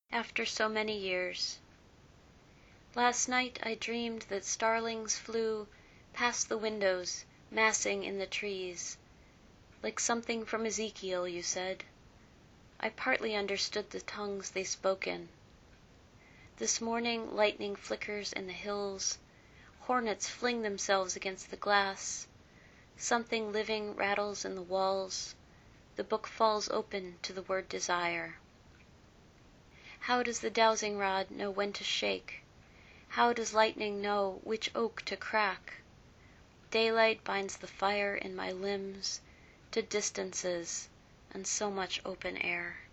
After so many years. Last night I dreamed that starlings flew past the windows, massing in the trees, like something from Ezekiel, you said. I partly understood the tongues they spoke in. This morning lightning flickers in the hills, hornets fling themselves against the glass, something living rattles in the walls, the book falls open to the word desire. How does the dowsing rod know when to shake? How does lightning know which oak to crack? Daylight binds the fire in my limbs to distances and so much open air.